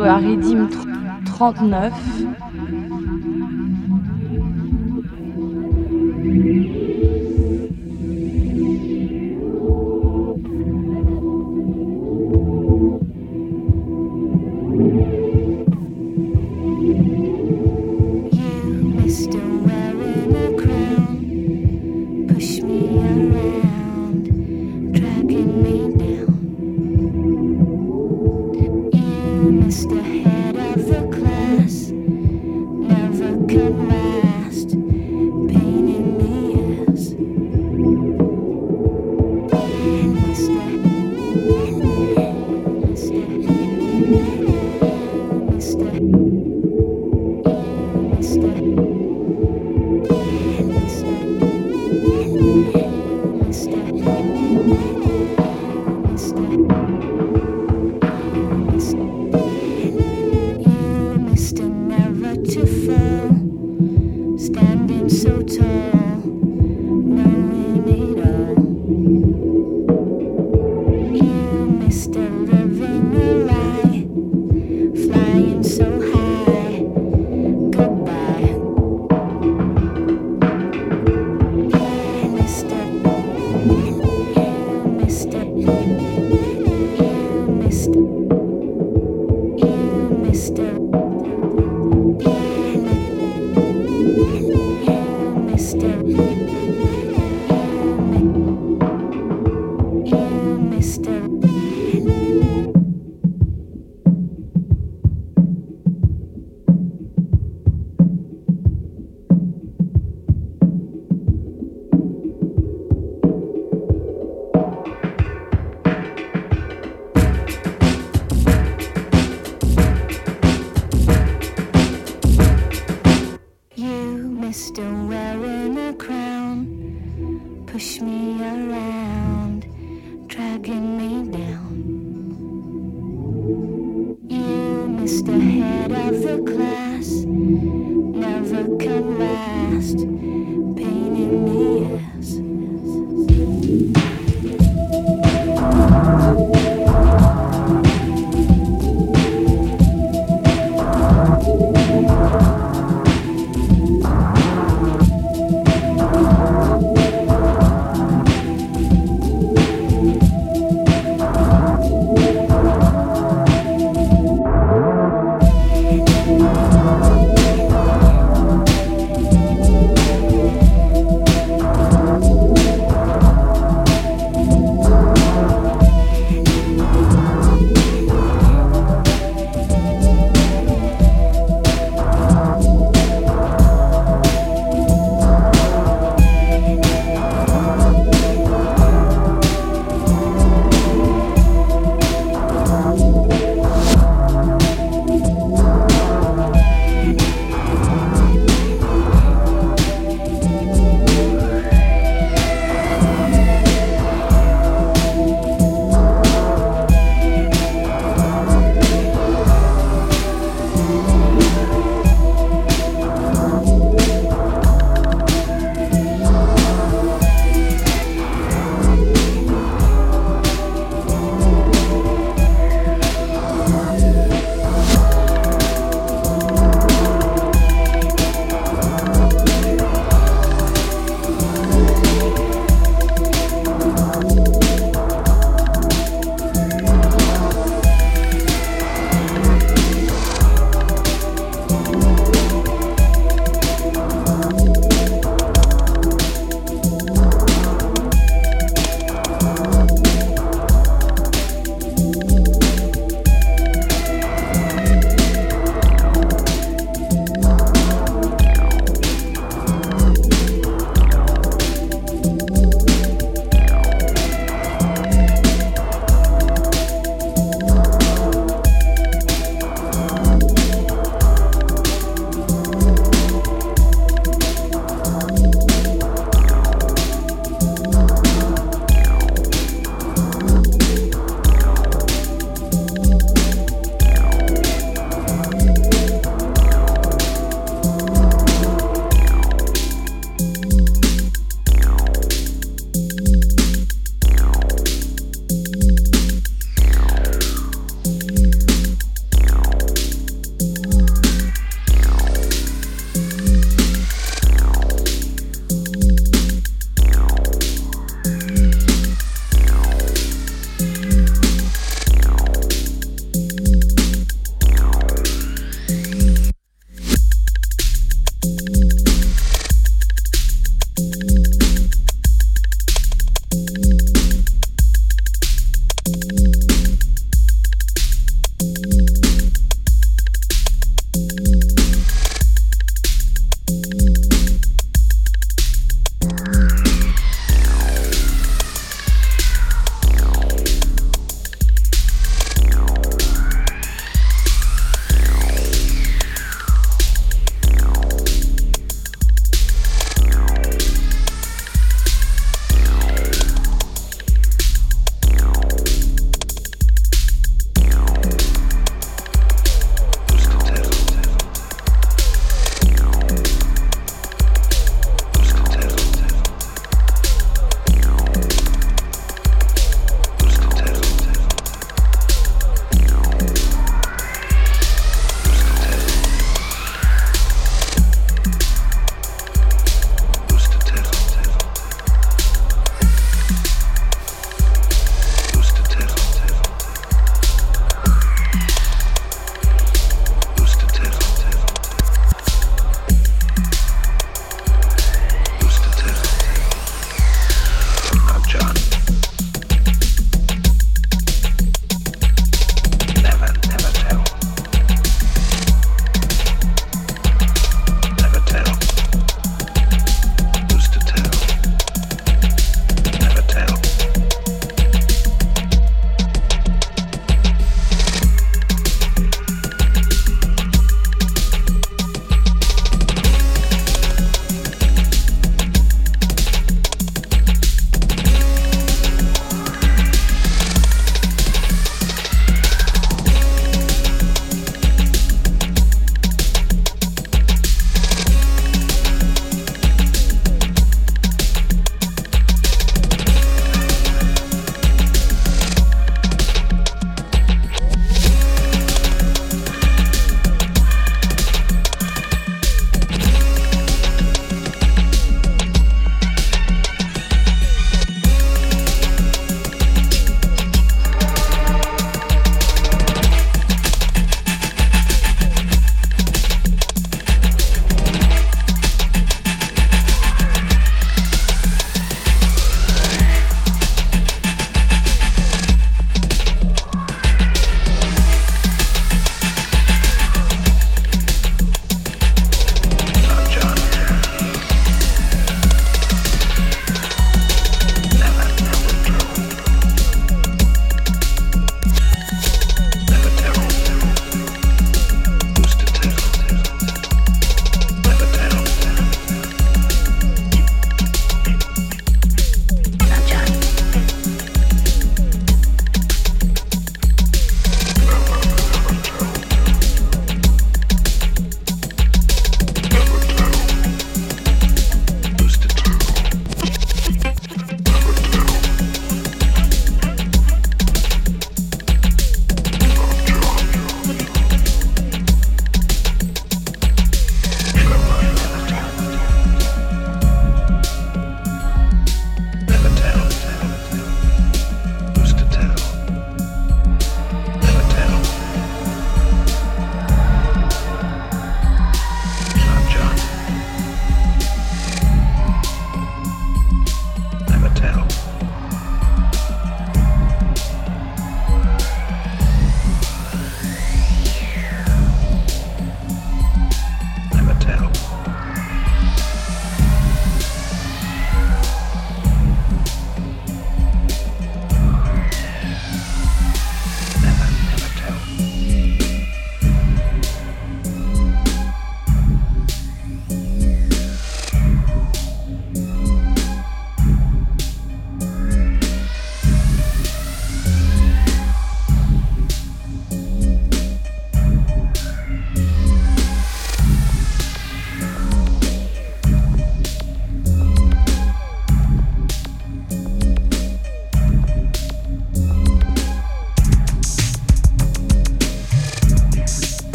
à Redim 39.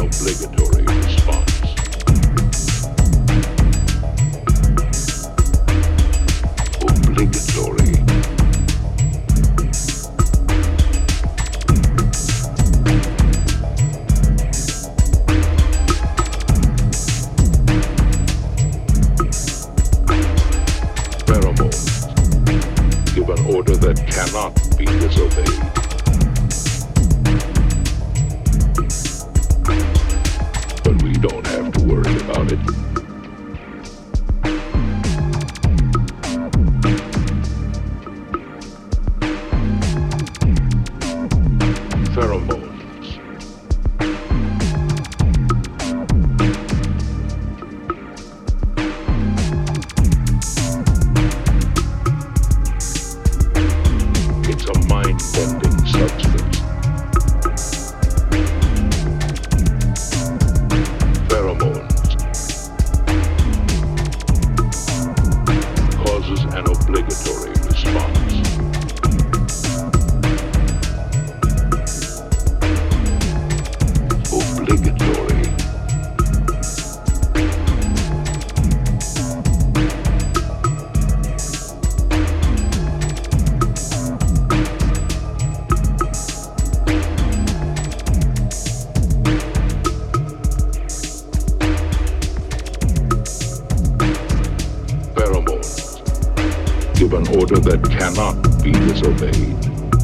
obligatory response. Obligatory. Pheromone. Give an order that cannot be disobeyed. But we don't have to worry about it. Pheromones. It's a mind-bending substance. Pheromones causes an obligatory response. Obligatory. Pheromones give an order that cannot be disobeyed.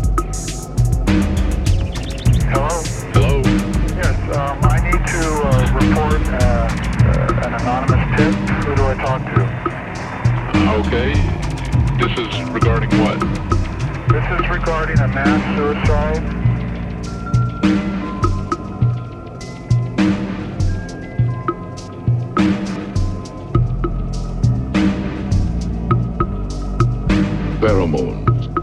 Hello? Hello? Yes, I need to report an anonymous tip. Who do I talk to? Okay. This is regarding what? This is regarding a mass suicide. Pheromones.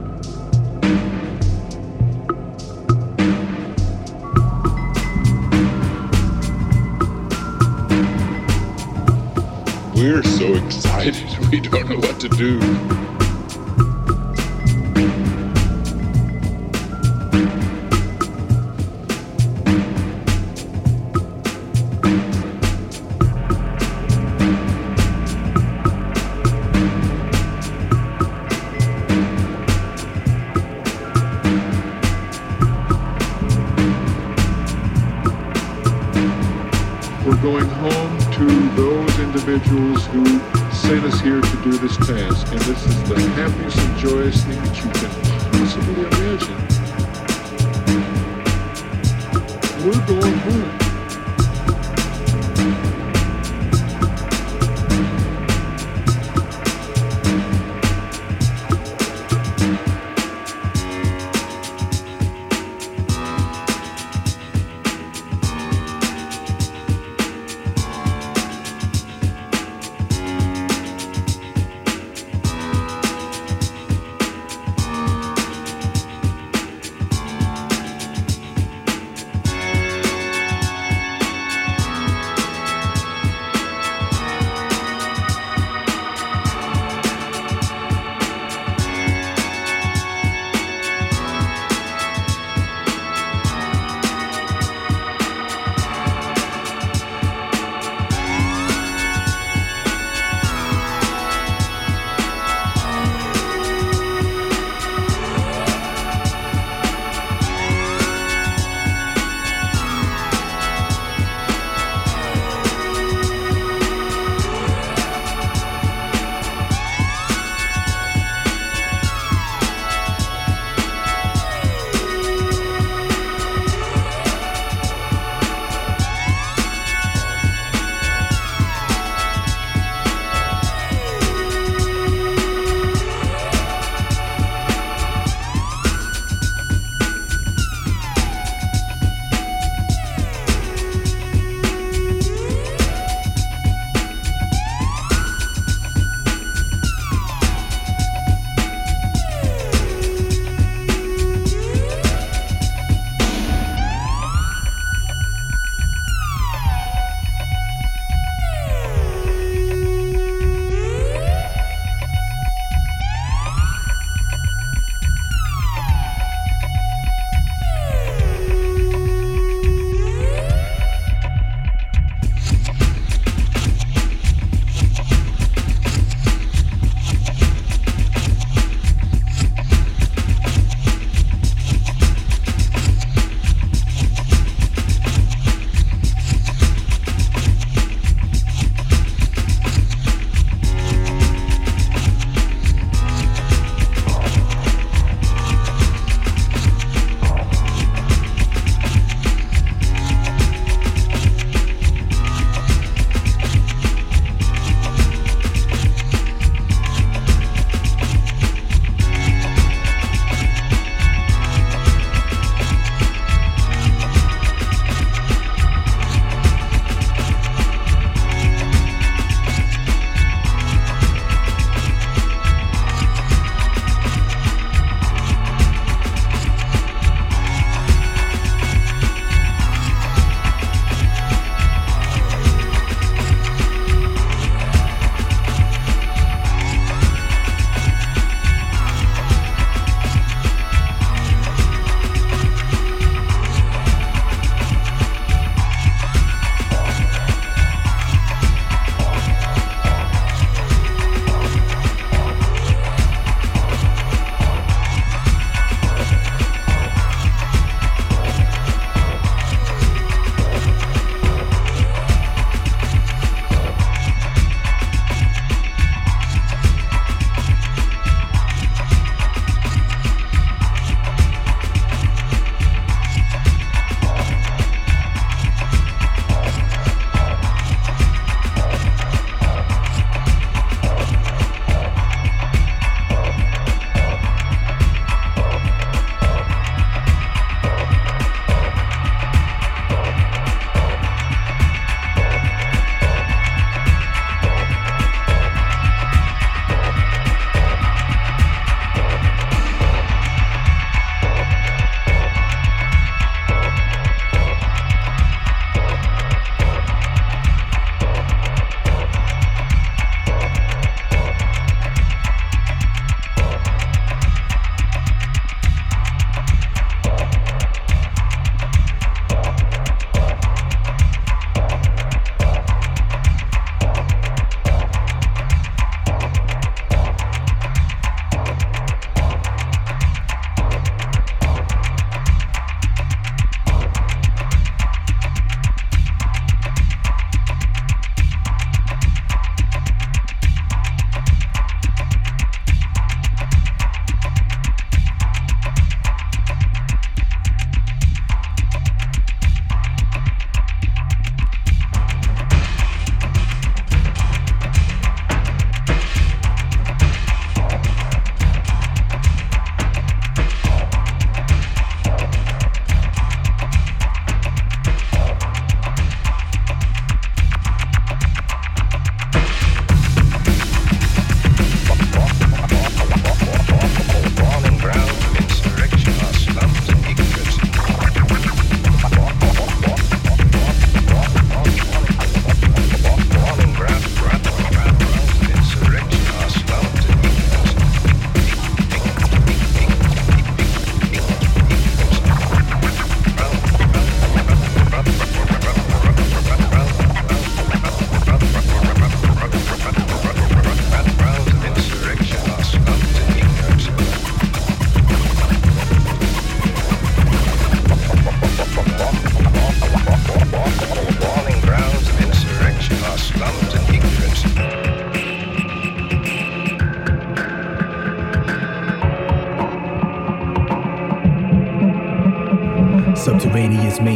We're so excited, we don't know what to do. We're going home to those individuals who sent us here to do this task, and this is the happiest and joyous thing that you can possibly imagine. We're going home.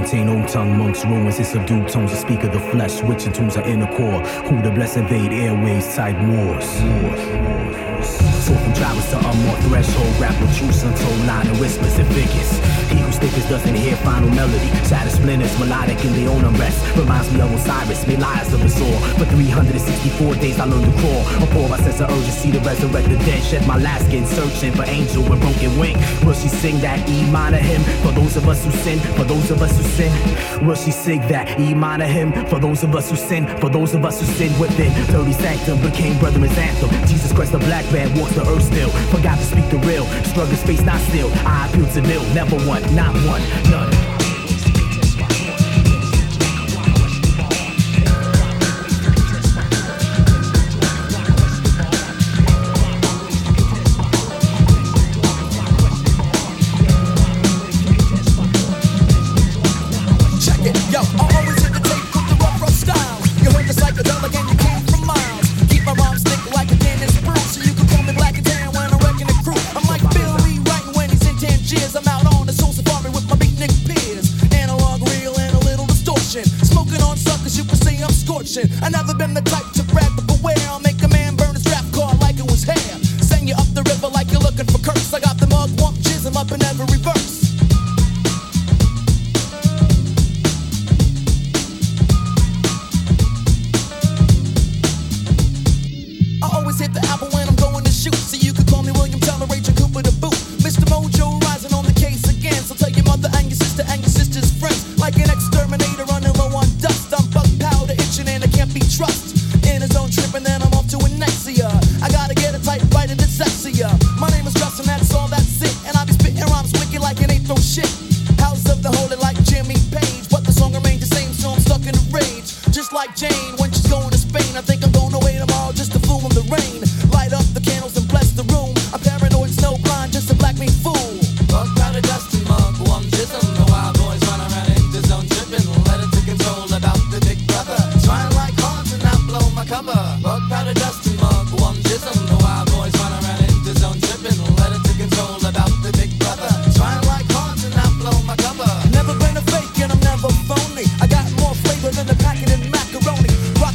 contain old tongue monks, ruins and subdued tones that speak of the flesh, which in tunes are inner core. Who the blessed invade airways, type wars. So from travels to unmarked threshold, rap with truths untold, line and whispers and figures. He who stickers doesn't hear final melody. Shattered splinters, melodic in their own unrest. Reminds me of Osiris, made liars of us all. For 364 days I learned to crawl. A pour my sense of urgency to resurrect the dead. Shed my last skin, searching for angel with broken wing. Will she sing that E minor hymn for those of us who sin? For those of us who sin. Will she sing that E minor hymn for those of us who sin? For those of us who sin within. Dirty sanctum became brethren's anthem. Jesus Christ, the black man walks the earth still. Forgot to speak the real. Struggle space not still. I appeal to nil. Never one, not one, none. I've never been the type to brag, but beware, I'll make a man burn his rap car like it was hair. Send you up the river like you're looking for curse. I got the mug, wump, jism up in every verse. I always hit the apple when I'm going to shoot, so you could call me William Teller, Rachel Cooper the boot. Mr. Mojo rising on the case again, so tell your mother and your sister's friends. Like an exterminator running low on dust, I'm bug powder itching and I can't be trust. In his own trip and then I'm off to Anexia. I gotta get a tight bite of dyslexia. My name is Justin, that's all, that's it. And I be spitting rhymes wicked like an eighth row shit. House of the Holy like Jimmy Page, but the song remains the same, so I'm stuck in a rage. Just like Jane when she's going to Spain. I think I'm going away tomorrow just to fool in the rain. Light up the candles and bless the room. I'm paranoid, snowblind, just a black me fool. Bug powder, dust and mug, one jism. The wild boys run around in the zone tripping. Let it to control about the big brother. Trying like hard to not blow my cover. Bug powder, dust and mug, one jism. The wild boys run around in the zone tripping. Let it to control about the big brother. Trying like hard to not blow my cover. Never been a fake and I'm never phony. I got more flavor than the packet in macaroni.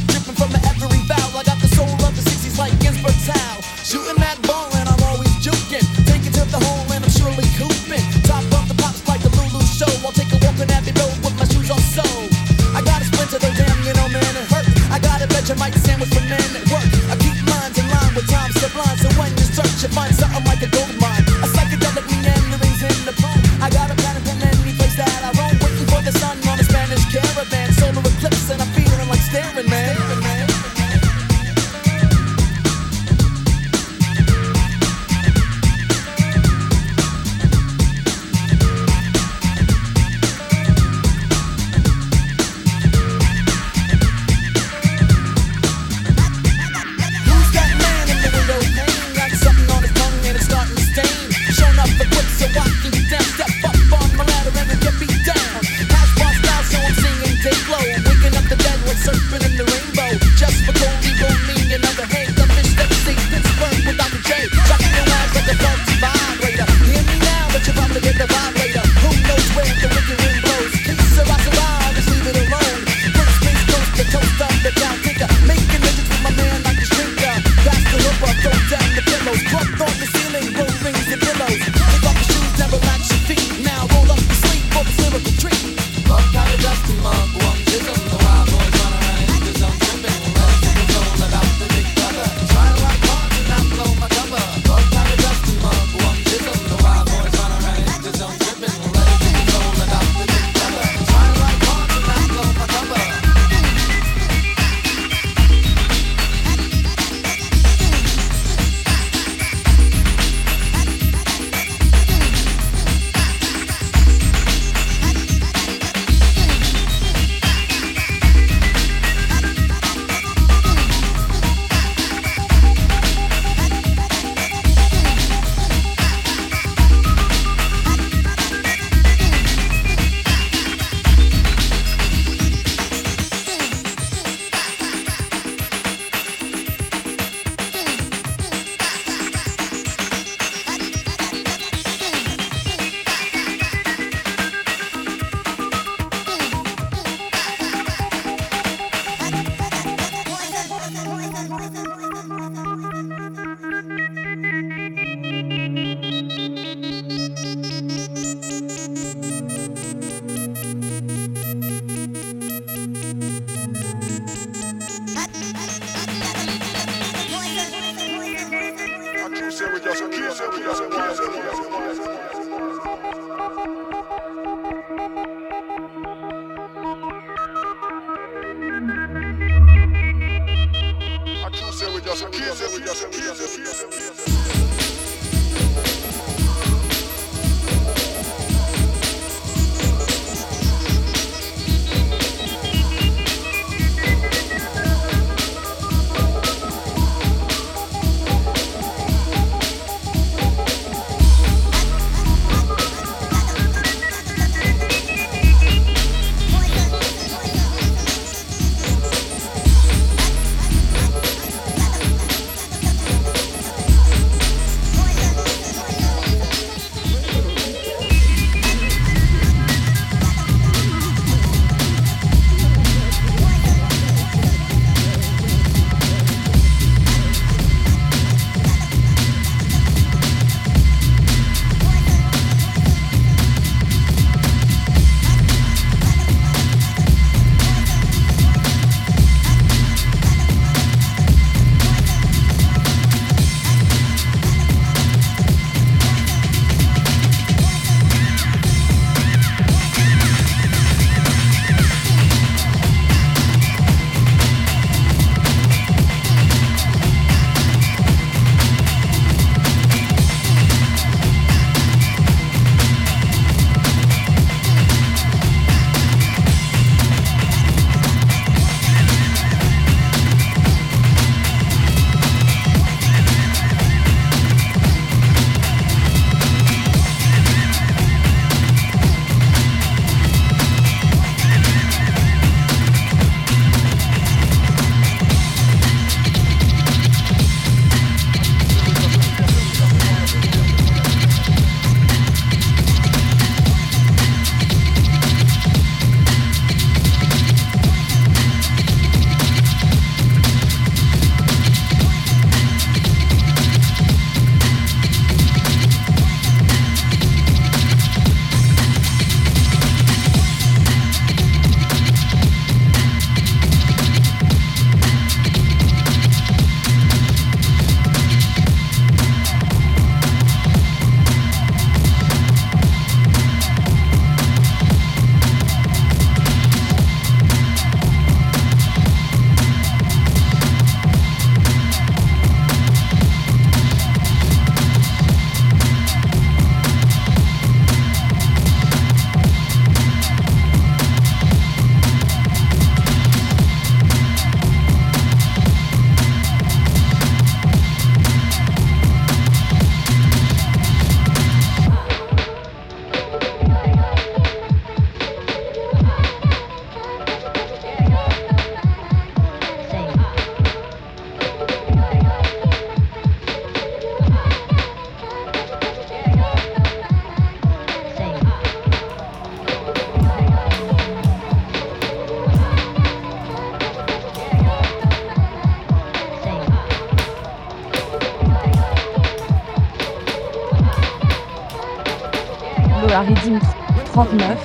à Redim 39.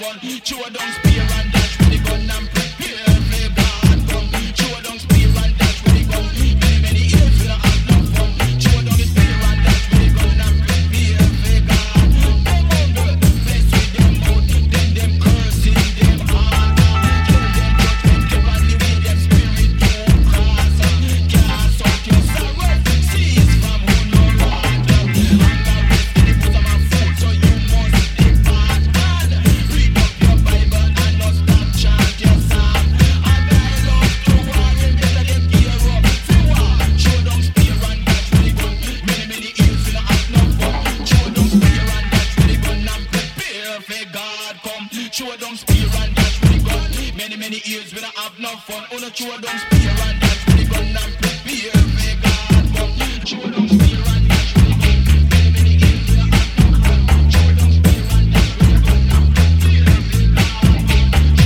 gun. Show down spear and dash with the gun and prepare for God come. Show down spear and dash with the gun. Many years we don't have no fun. Show down the spear and dash with the gun and prepare for God. Them humble, bless with them mouth, then them cursing them heart. Kill them judgment, give on the way them spirit you cause. Cast out your sorrow, cease from who no wrong. Anger rest in the bosom of food, so you must depart. And read up your Bible and not stop chant your psalm. And I love to war and better them gear up for war. Show down spear and dash with the gun. Many years we don't have no fun. Show down spear and dash with the gun and prepare for God come. Show down spear and dash with the gun. Many years we don't have no fun. Wanna show down spear and dash with the gun and prepare for God come. Show down spear and dash with the gun. Many years we don't have no fun. Show down spear and dash with the gun and prepare for God come. Show down spear and dash with the gun.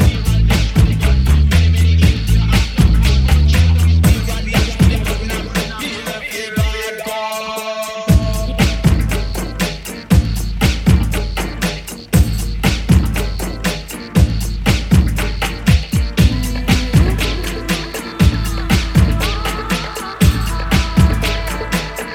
Many years we don't have no fun. Show down spear and dash with the gun and prepare for God come.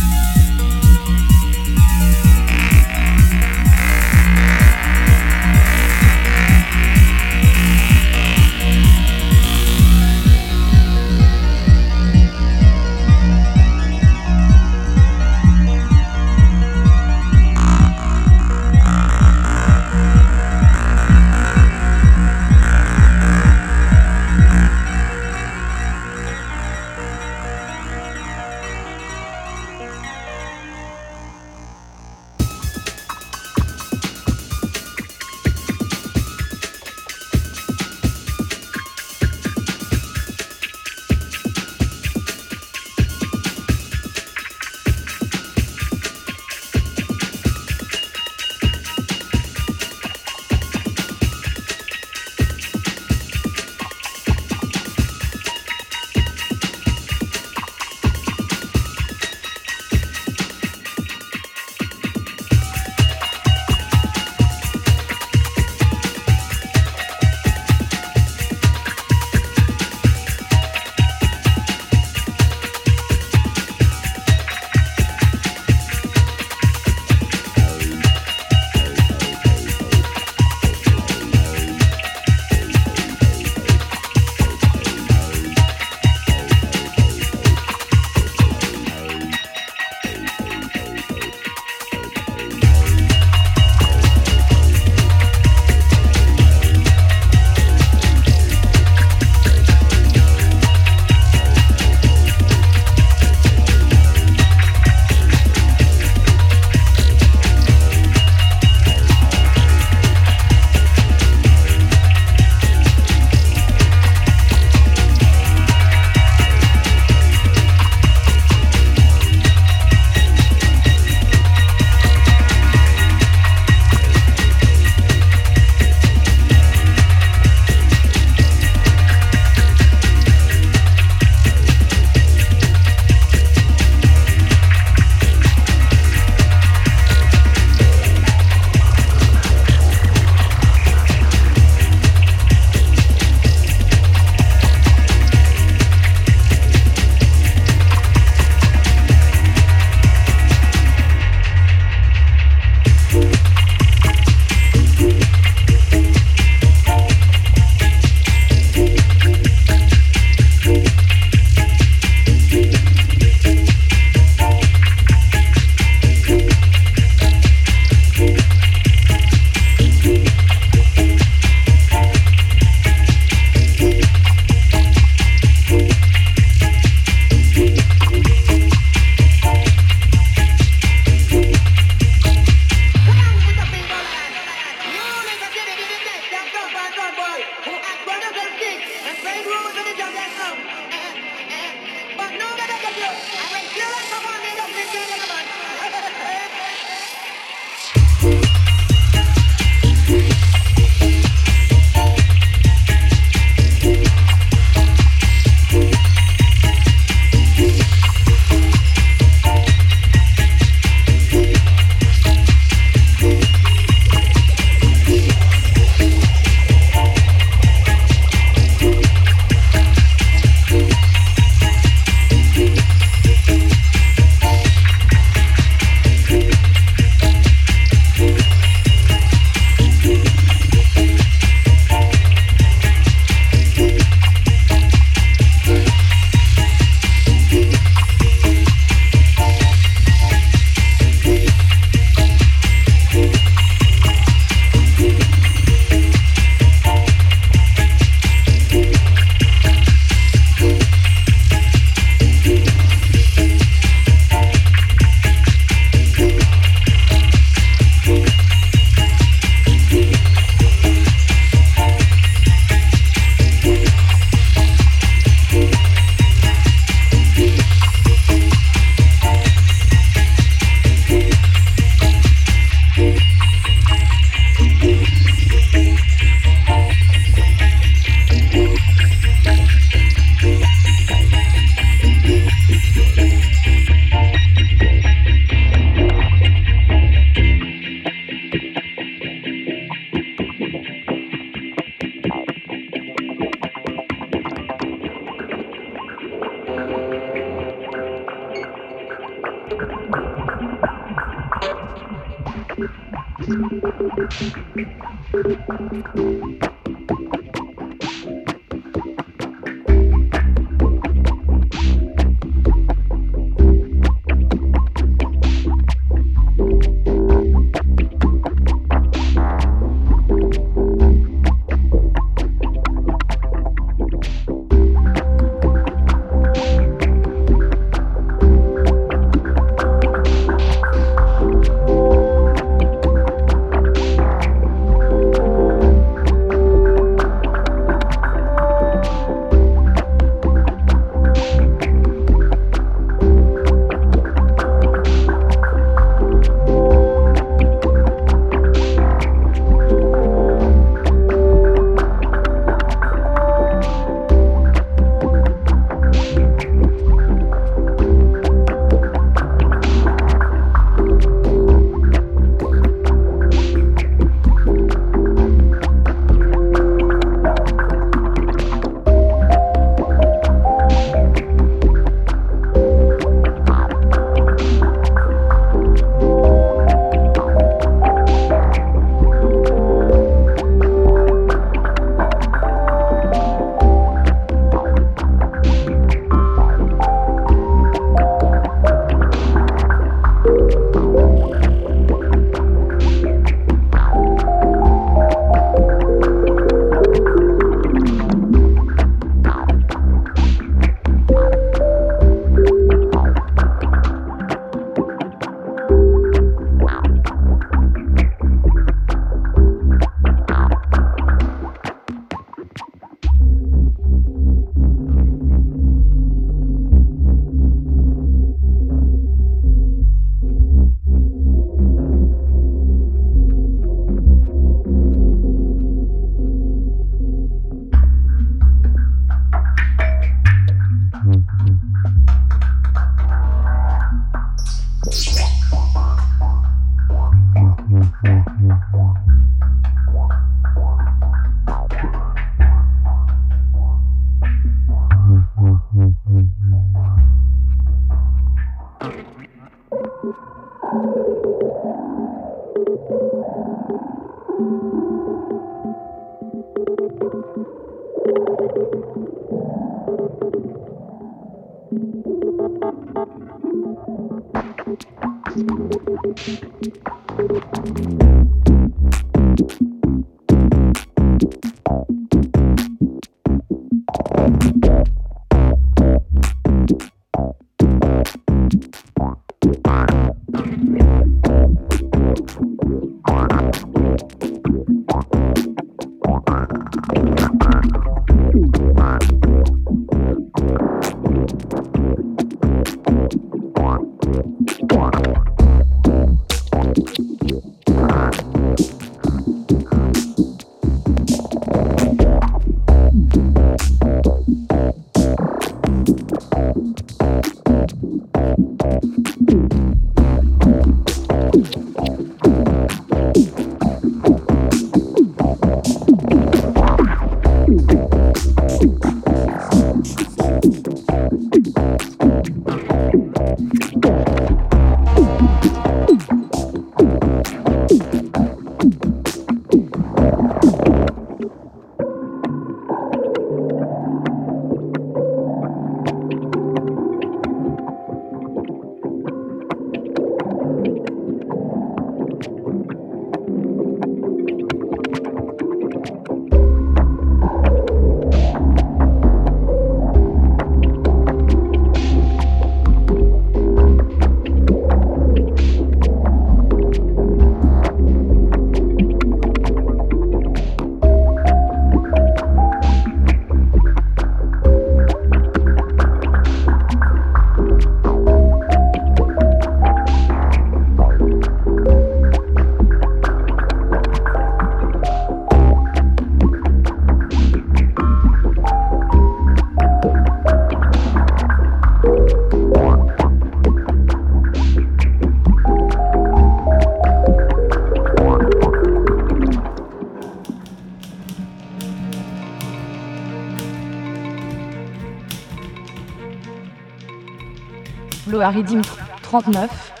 Le Haridim 39.